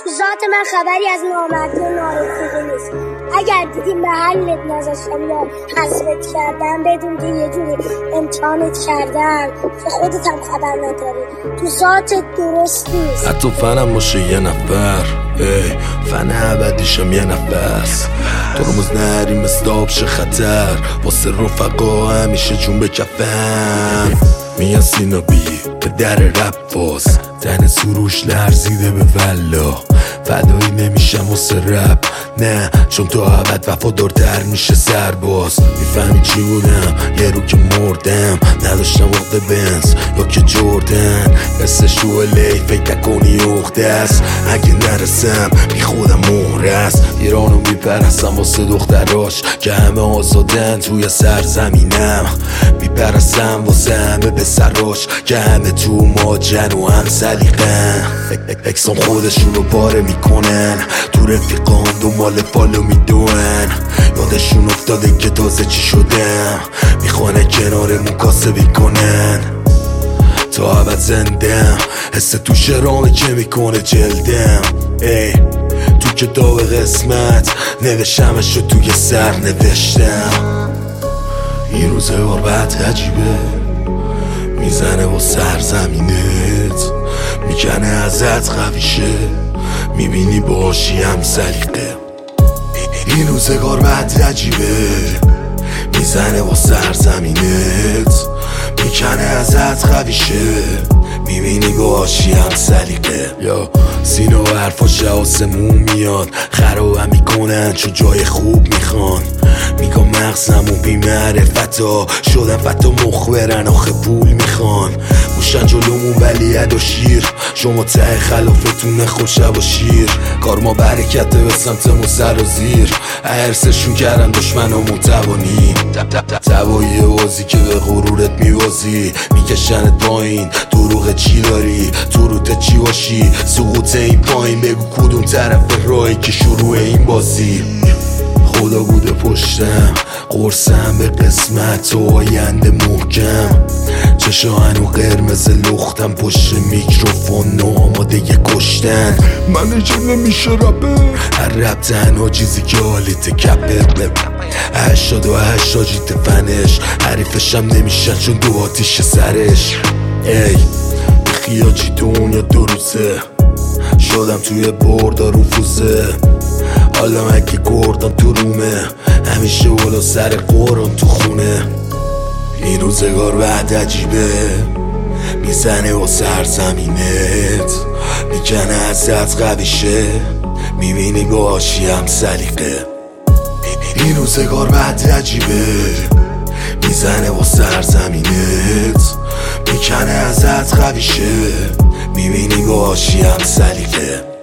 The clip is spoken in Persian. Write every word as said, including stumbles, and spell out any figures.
تو ذات من خبری از نامردی و نارسیدگی نیست. اگر دیدی محلت نذاشتم یا حذفت کردم بدون که یه جوری امتحانت کردم که خودت هم خبر نداری. تو ذاتت درست نیست. حتی فنم باشه یه نفر، ای فن ابدیشم یه نفس. ترمز نری مثل آبش خطر، واسه رفقا همیشه جون به کفن. میان سینا بی به در رپ باز، تن سروش لرزیده به والله. فدایی نمیشم واسه رپ، نه چون تو عبد وفادارتر میشه سرباز. میفهمی چی بودم یه رو که مردم، نداشتم وقت بنز یا که جردن. قصهش تو الی فکر نکنی اخته است، اگه نرسم بی خودم مهره است. ایرانو میپرستم واسه دختراش که همه آزادن توی سرزمینم. میپرستم واسه همه پسراش که همه تو ماجن و هم سلیقن. اکسان خودشونو پاره میکنن، تو رفیقان دنبال فالو میدون. یادشون افتاده که تازه چی شدم، میخوانه کنارمون کاسبی کنن. تا عبد زندم، حس تو شرامه که میکنه جلدم. ای تو کتاب قسمت نوشتمشو توی سر نوشتم. این روزگار بعد عجیبه، میزنه با سرزمینت، میکنه ازت قویشه، میبینی باشی هم سلیقه. این روزگار بعد عجیبه، میزنه با سرزمینت، میکنه ازت قویشه، میبینی باشی هم سلیقه. یا سینا و حرفاش آسمون میاد، خرابم میکنن چون جای خوب میخوان. میگم مغزمون بی معرفتا شدن فتا مخبرن آخه پول میخوان. موشن جلومون ولی عد و شیر، شما ته خلافتون خوشب و شیر. کار ما برکته به سمتمون سر و زیر، ارسشون کردن دشمنامون توانی. تبایی بازی که به غرورت میوازی، میکشنت پایین دروغ چی داری، تو روت چی باشی، سقوط این پایین. بگو کدوم طرف راهی که شروع این بازی. خدا بوده پشتم، قرصم به قسمت و آینده محکم. چشا هنو قرمز لختم پشت میکروفون و آماده کشتن. من اجه نمیشه رپه، هر رپ تنها چیزی که حالیت کپه. هشتاد و هشت آجیت فنش، حریفشم نمیشن چون دو آتیش سرش. ای خیاجی دنیا دو روزه، شدم توی بردا رفوزه. حالا اگه گردم تو رومه، همیشه اولا سر قرآن تو خونه. این روزگار بعد عجیبه، میزنه با سرزمینت، میکنه ازت قویشه، میبینی باشی هم سلیقه. این روزگار بعد عجیبه، میزنه با سرزمینت، میکنه ازت قویشه، میبینی باشی هم سلیقه.